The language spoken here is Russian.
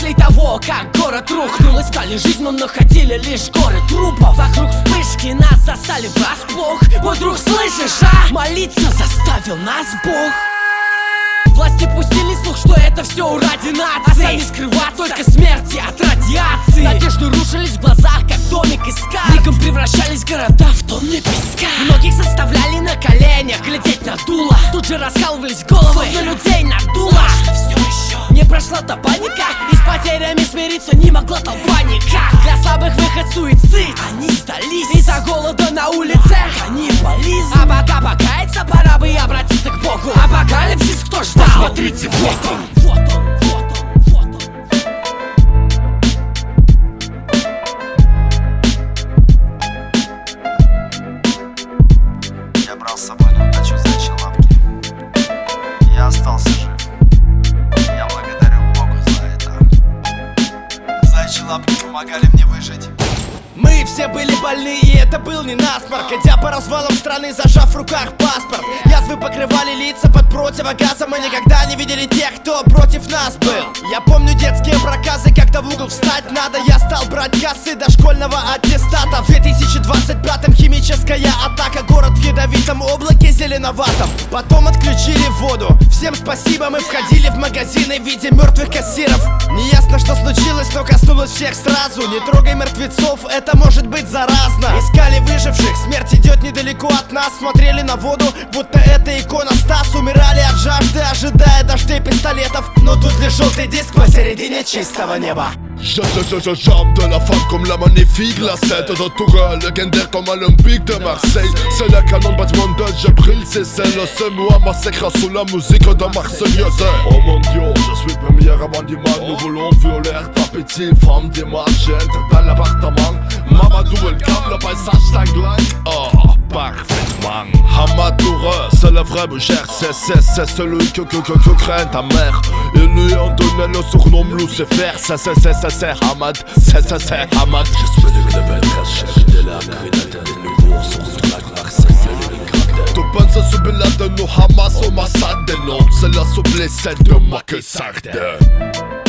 После того, как город рухнул, искали жизнь, но находили лишь горы трупов. Вокруг вспышки нас застали врасплох. Мой друг, слышишь, а? Молиться заставил нас Бог. Власти пустили слух, что это все ради нации, а сами скрываться только смерти от радиации. Надежды рушились в глазах, как домик из карт. Мигом превращались города в тонны песка. Многих заставляли на коленях глядеть на дуло. Тут же раскалывались головы, словно людей надуло. Все еще не прошла та паника, и с потерями смириться не могла толпа никак. Для слабых выход суицид, они сдались из-за голода на улице, каннибализм. А пока покаяться, пора бы обратиться к Богу. Апокалипсис кто ждал? Посмотрите, вот он, вот он, вот он, вот он. Я брал с собой на удачу зайчьи лапки. Я остался жив. Я благодарю Богу за это. Зайчьи лапки помогали мне выжить. Мы все были больны, и это был не насморк. Идя по развалам страны, зажав в руках паспорт. Язвы покрывали лица под противогазом. Мы никогда не видели тех, кто против нас был. Я помню детские проказы, когда в угол встать надо. Я стал брать кассы до школьного аттестата. В 2025-м химическая атака. Город в ядовитом облаке зеленоватом. Потом отключили воду. Всем спасибо, мы входили в магазины в виде мертвых кассиров. Неясно, что случилось, но коснулось всех сразу. Не трогай мертвецов, это может быть заразно. Искали выживших, смерть идет недалеко от нас. Смотрели на воду, будто это иконостас. Умирали от жажды, ожидая дождей пистолетов. Но тут лишь желтый диск посередине чистого неба. J'aime de la femme comme la magnifique, la 7 de Tourelle, légendaire comme l'Olympique de Marseille. C'est le canon de bâtiment de Gebril, c'est celle, c'est moi, massacre sous la musique de Marseillaise. Oh mon Dieu, je suis premier avant d'Iman, nous voulons violer ta petite femme d'Iman. J'entre dans l'appartement, Mamadou welcome, le paysage sanglant. Oh, parfaitement. Hamadoura, c'est le vrai boucher, c'est celui que craint ta mère. Ils lui ont donné le surnom Lucifer, c'est Hamad, c'est Hamad. Je suis le vétérinaire, cherche de la grenade, des nouveaux sources de la Marseille, c'est le crack. Tu penses subir la de nous Hamas au Massad, non, c'est la souplesse de moi que ça.